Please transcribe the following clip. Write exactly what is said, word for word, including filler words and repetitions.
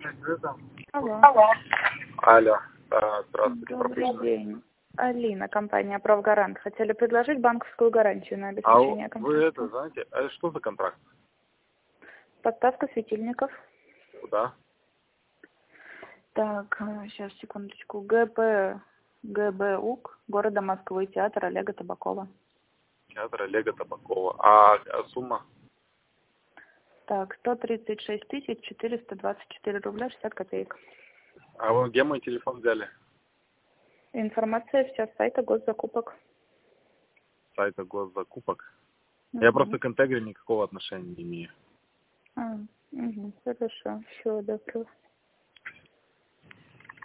Алло. Алло. А, здравствуйте, Добрый пропущено. день. Алина, компания «Правгарант». Хотели предложить банковскую гарантию на А обеспечение вы это, контракта. знаете, а что за контракт? Поставка светильников. Куда? Так, сейчас, секундочку. ГП, ГБУК, города Москвы, театр Олега Табакова. Театр Олега Табакова. А, а сумма? Так, сто тридцать шесть тысяч четыреста двадцать четыре рубля шестьдесят копеек. А вы где мой телефон взяли? Информация вся с сайта госзакупок. С сайта госзакупок. Угу. Я просто к Интегре никакого отношения не имею. А, угу, хорошо. Всего доброго.